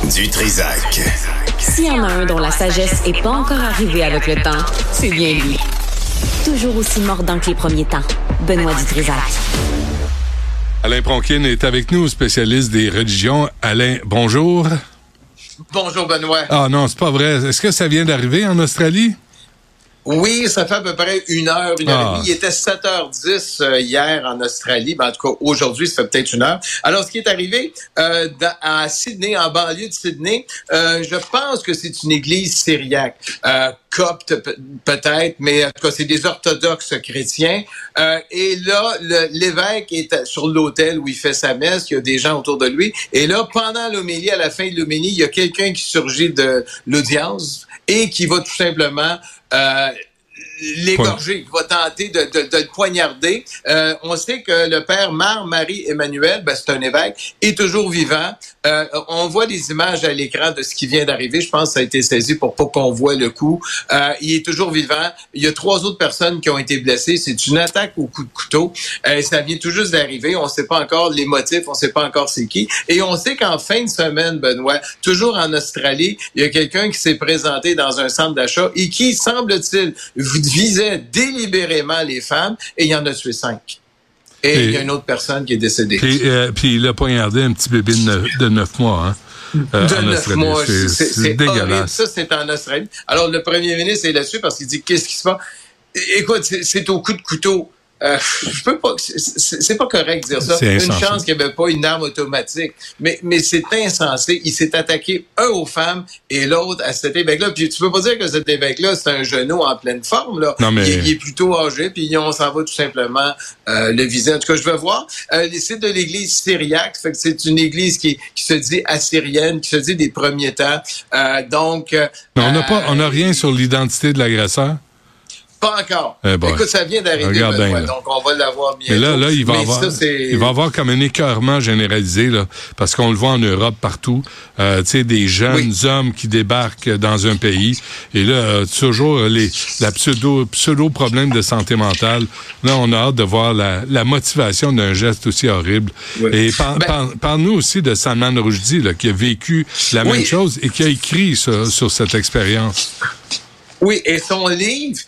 Du Trizac. S'il y en a un dont la sagesse n'est pas encore arrivée avec le temps, c'est bien lui. Toujours aussi mordant que les premiers temps. Benoît Dutrizac. Alain Pronkin est avec nous, spécialiste des religions. Alain, bonjour. Bonjour, Benoît. Ah non, c'est pas vrai. Est-ce que ça vient d'arriver en Australie? Oui, ça fait à peu près une heure et demie. Il était 7h10 hier en Australie. Ben, en tout cas, aujourd'hui, ça fait peut-être une heure. Alors, ce qui est arrivé à Sydney, en banlieue de Sydney, je pense que c'est une église syriaque. Copte peut-être, mais en tout cas, c'est des orthodoxes chrétiens. Et là, l'évêque est sur l'autel où il fait sa messe. Il y a des gens autour de lui. Et là, pendant l'homélie, à la fin de l'homélie, il y a quelqu'un qui surgit de l'audience et qui va tout simplement l'égorger, qui va tenter de le poignarder. On sait que le père Marie Emmanuel, c'est un évêque, est toujours vivant. On voit des images à l'écran de ce qui vient d'arriver. Je pense que ça a été saisi pour pas qu'on voit le coup. Il est toujours vivant. Il y a 3 autres personnes qui ont été blessées. C'est une attaque au coup de couteau. Ça vient tout juste d'arriver. On ne sait pas encore les motifs. On ne sait pas encore c'est qui. Et on sait qu'en fin de semaine, Benoît, toujours en Australie, il y a quelqu'un qui s'est présenté dans un centre d'achat et qui, semble-t-il, visait délibérément les femmes et il y en a tué 5. Et il y a une autre personne qui est décédée. Puis il a poignardé un petit bébé de 9 mois, hein? De 9 mois. C'est dégueulasse. Horrible. Ça, c'est en Australie. Alors, le premier ministre est là-dessus parce qu'il dit, qu'est-ce qui se passe? Écoute, c'est au coup de couteau. Je peux pas, c'est pas correct de dire ça. Une chance qu'il n'y avait pas une arme automatique. Mais c'est insensé. Il s'est attaqué un aux femmes et l'autre à cet évêque-là. Puis tu peux pas dire que cet évêque-là, c'est un genou en pleine forme, là. Non, mais... il est plutôt âgé, puis on s'en va tout simplement le viser. En tout cas, je vais voir. C'est de l'église syriaque. Fait que c'est une église qui se dit assyrienne, qui se dit des premiers temps. Donc. Mais on n'a rien sur l'identité de l'agresseur? Pas encore. Bon. Écoute, ça vient d'arriver, Benoît, donc on va l'avoir bientôt. Mais là, il va avoir comme un écœurement généralisé, là, parce qu'on le voit en Europe partout. Tu sais, des jeunes hommes qui débarquent dans un pays, et là, toujours la pseudo problème de santé mentale. Là, on a hâte de voir la motivation d'un geste aussi horrible. Oui. Et parle-nous aussi de Salman Rushdie, là, qui a vécu la même chose et qui a écrit sur cette expérience. Oui, et son livre.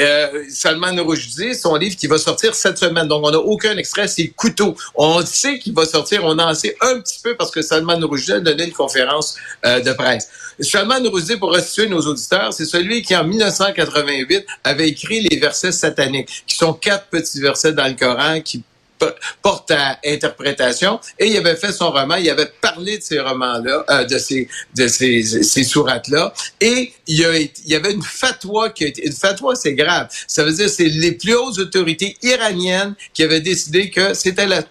Salman Rushdie, son livre qui va sortir cette semaine. Donc, on n'a aucun extrait, c'est Couteau. On sait qu'il va sortir, on en sait un petit peu parce que Salman Rushdie a donné une conférence de presse. Salman Rushdie, pour restituer nos auditeurs, c'est celui qui, en 1988, avait écrit les versets sataniques, qui sont 4 petits versets dans le Coran qui porte à interprétation, et il avait fait son roman, il avait parlé de ces romans-là, de ces sourates-là, et il y avait une fatwa qui a été, une fatwa, c'est grave. Ça veut dire, c'est les plus hautes autorités iraniennes qui avaient décidé que c'était la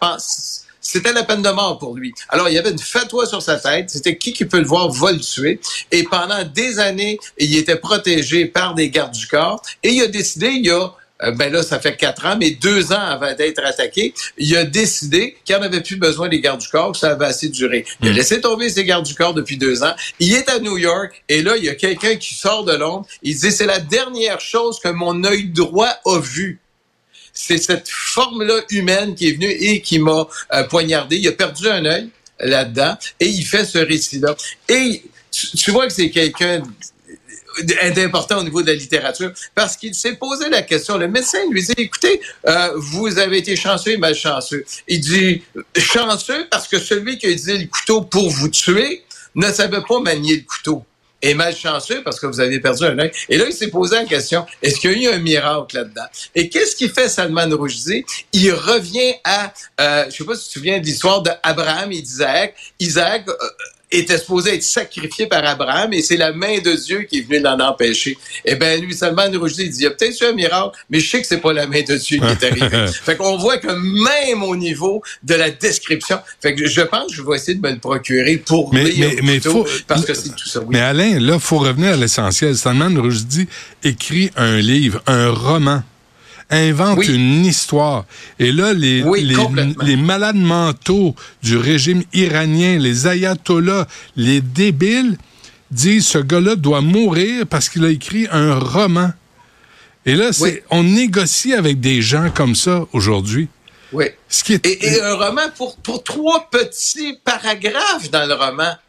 peine de mort pour lui. Alors, il y avait une fatwa sur sa tête. C'était qui peut le voir va le tuer. Et pendant des années, il était protégé par des gardes du corps, et il a décidé, là, ça fait 4 ans, mais 2 ans avant d'être attaqué, il a décidé qu'il n'en avait plus besoin des gardes du corps, que ça avait assez duré. Il a laissé tomber ses gardes du corps depuis 2 ans. Il est à New York, et là, il y a quelqu'un qui sort de Londres. Il dit, c'est la dernière chose que mon œil droit a vue. C'est cette forme-là humaine qui est venue et qui m'a poignardé. Il a perdu un œil là-dedans, et il fait ce récit-là. Et tu vois que c'est quelqu'un d'important au niveau de la littérature, parce qu'il s'est posé la question. Le médecin lui dit, écoutez, vous avez été chanceux et malchanceux. Il dit, chanceux parce que celui qui a utilisé le couteau pour vous tuer ne savait pas manier le couteau. Et malchanceux parce que vous avez perdu un œil. Et là, il s'est posé la question, est-ce qu'il y a eu un miracle là-dedans? Et qu'est-ce qu'il fait Salman Rushdie? Il revient à, je sais pas si tu te souviens de l'histoire d'Abraham et d'Isaac. Isaac était supposé être sacrifié par Abraham et c'est la main de Dieu qui est venue l'en empêcher. Eh bien, lui, Salman Rushdie, il dit, il y a peut-être eu un miracle, mais je sais que c'est pas la main de Dieu qui est arrivée. Fait qu'on voit que même au niveau de la description, fait que je pense que je vais essayer de me le procurer pour lire plutôt, parce que c'est tout ça. Oui. Mais Alain, là, faut revenir à l'essentiel. Salman Rushdie écrit un livre, un roman. Invente une histoire. Et là, les malades mentaux du régime iranien, les ayatollahs, les débiles, disent ce gars-là doit mourir parce qu'il a écrit un roman. Et là, on négocie avec des gens comme ça aujourd'hui. Oui. Et un roman pour 3 petits paragraphes dans le roman.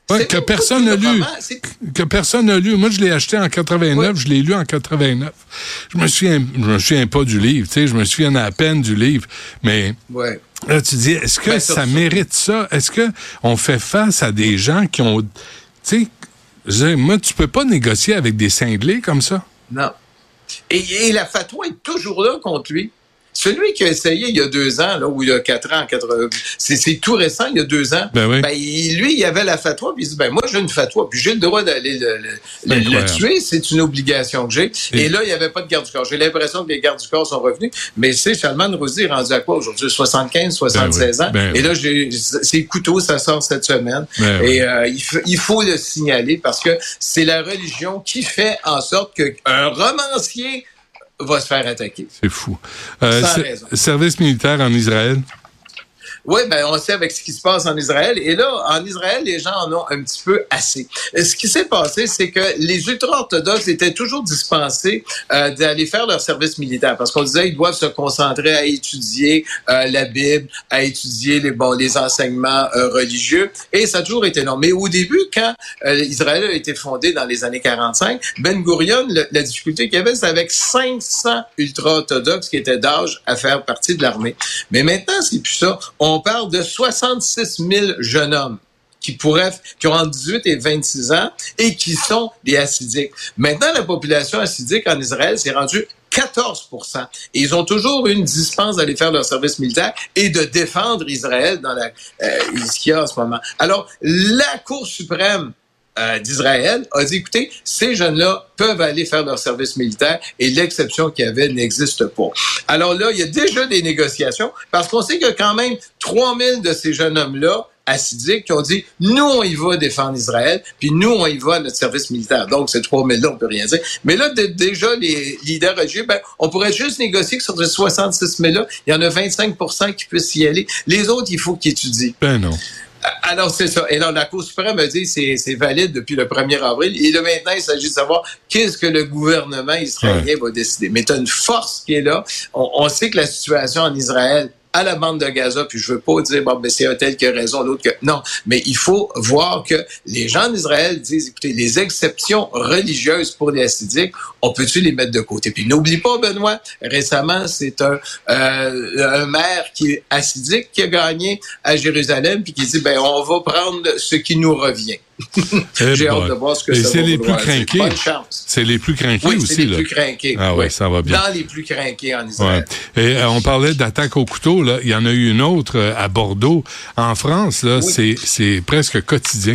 Ouais, que personne n'a lu. Que personne n'a lu. Moi, je l'ai acheté en 89, je l'ai lu en 89. Je me souviens pas du livre, tu sais, je me souviens à peine du livre, mais là, tu dis, est-ce que ça mérite ça? Est-ce que on fait face à des gens qui ont, tu sais, moi, tu peux pas négocier avec des cinglés comme ça? Non. Et la fatwa est toujours là contre lui. Celui qui a essayé il y a 2 ans, là, ou il y a 4 ans, c'est tout récent, il y a 2 ans, lui, il avait la fatwa, puis il dit, moi, j'ai une fatwa, puis j'ai le droit d'aller le tuer, c'est une obligation que j'ai. Et là, il n'y avait pas de garde du corps. J'ai l'impression que les gardes du corps sont revenus, mais c'est Salman Rushdie est rendu à quoi aujourd'hui? 75, 76 ans. Et là, ses couteaux, ça sort cette semaine. Il faut le signaler parce que c'est la religion qui fait en sorte qu'un romancier va se faire attaquer. C'est fou. Service militaire en Israël? Oui, on sait avec ce qui se passe en Israël. Et là, en Israël, les gens en ont un petit peu assez. Ce qui s'est passé, c'est que les ultra-orthodoxes étaient toujours dispensés d'aller faire leur service militaire parce qu'on disait qu'ils doivent se concentrer à étudier la Bible, à étudier les enseignements religieux. Et ça a toujours été long. Mais au début, quand Israël a été fondé dans les années 45, Ben Gurion, la difficulté qu'il y avait, c'est avec 500 ultra-orthodoxes qui étaient d'âge à faire partie de l'armée. Mais maintenant, c'est plus ça. On parle de 66 000 jeunes hommes qui ont entre 18 et 26 ans et qui sont des hassidiques. Maintenant, la population hassidique en Israël s'est rendue 14%. Et ils ont toujours une dispense d'aller faire leur service militaire et de défendre Israël dans ce qu'il y a en ce moment. Alors, la Cour suprême d'Israël a dit, écoutez, ces jeunes-là peuvent aller faire leur service militaire et l'exception qu'il y avait n'existe pas. Alors là, il y a déjà des négociations parce qu'on sait qu'il y a quand même 3000 de ces jeunes hommes-là hassidiques qui ont dit, nous, on y va défendre Israël, puis nous, on y va à notre service militaire. Donc, ces 3000-là, on peut rien dire. Mais là, déjà, les leaders religieux, on pourrait juste négocier que sur ces 66 000-là, il y en a 25% qui puissent y aller. Les autres, il faut qu'ils étudient. Non. Alors, c'est ça. Et là, la Cour suprême a dit que c'est valide depuis le 1er avril. Et là, maintenant, il s'agit de savoir qu'est-ce que le gouvernement israélien va décider. Mais tu as une force qui est là. On sait que la situation en Israël, à la bande de Gaza, puis je veux pas dire, c'est un tel qui a raison, l'autre que... Non, mais il faut voir que les gens d'Israël disent, écoutez, les exceptions religieuses pour les hassidiques, on peut-tu les mettre de côté? Puis n'oublie pas, Benoît, récemment, c'est un maire qui est hassidique qui a gagné à Jérusalem, puis qui dit, on va prendre ce qui nous revient. J'ai hâte de voir ce que ça va c'est les plus crinqués. Bonne chance. C'est les plus crinqués aussi. Oui, c'est les plus crinqués. Ah oui, ça va bien. Dans les plus crinqués en Israël. Ouais. Et on parlait d'attaque au couteau, là. Il y en a eu une autre à Bordeaux. En France, là, c'est presque quotidien.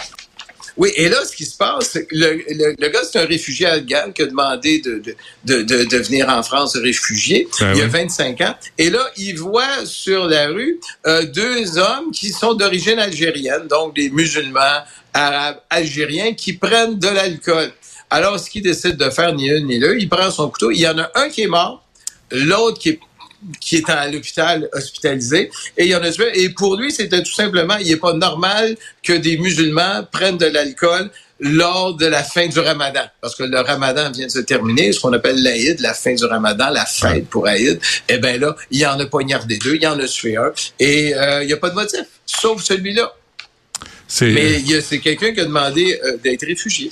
Oui, et là, ce qui se passe, c'est que le gars, c'est un réfugié afghan qui a demandé de venir en France réfugié il y a 25 ans. Et là, il voit sur la rue 2 hommes qui sont d'origine algérienne, donc des musulmans arabes algériens qui prennent de l'alcool. Alors, ce qu'il décide de faire, ni une ni l'autre, il prend son couteau. Il y en a un qui est mort, l'autre qui est à l'hôpital hospitalisé, et il y en a tué. Et pour lui, c'était tout simplement, il n'est pas normal que des musulmans prennent de l'alcool lors de la fin du Ramadan. Parce que le Ramadan vient de se terminer, ce qu'on appelle l'Aïd, la fin du Ramadan, la fête pour Aïd. Eh bien là, il en a poignardé 2, il en a tué un, et il n'y a pas de motif, sauf celui-là. Mais c'est quelqu'un qui a demandé d'être réfugié.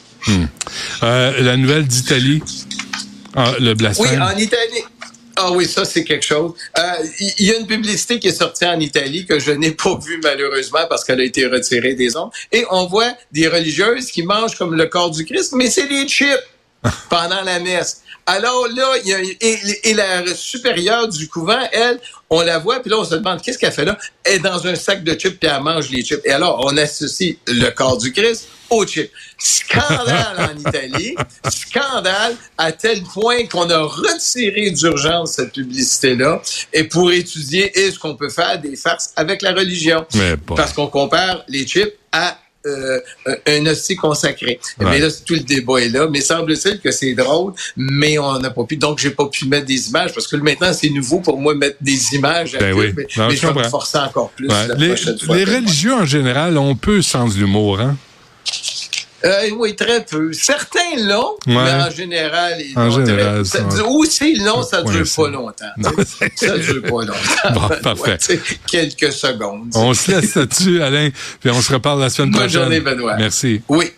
La nouvelle d'Italie, le blasphème. Oui, en Italie. Ah oui, ça, c'est quelque chose. Il y a une publicité qui est sortie en Italie que je n'ai pas vue malheureusement parce qu'elle a été retirée des ondes. Et on voit des religieuses qui mangent comme le corps du Christ, mais c'est des chips pendant la messe. Alors là, et la supérieure du couvent, elle, on la voit, puis là, on se demande, qu'est-ce qu'elle fait là? Elle est dans un sac de chips, puis elle mange les chips. Et alors, on associe le corps du Christ aux chips. Scandale en Italie. Scandale à tel point qu'on a retiré d'urgence cette publicité-là et pour étudier est-ce qu'on peut faire des farces avec la religion. Parce qu'on compare les chips à un hostie consacré. Mais là, tout le débat est là. Mais semble-t-il que c'est drôle, mais on n'a pas pu. Donc, j'ai pas pu mettre des images parce que maintenant, c'est nouveau pour moi mettre des images. Mais je vais me forcer encore plus la prochaine fois. Les religieux, en général, ont peu sens de l'humour, hein? Oui, très peu. Certains l'ont, mais en général, aussi long, ça ne dure pas longtemps. Ça ne dure pas longtemps. Bon, parfait. Quelques secondes. On se laisse là-dessus, Alain, puis on se reparle la semaine prochaine. Bonne journée, Benoît. Merci. Oui.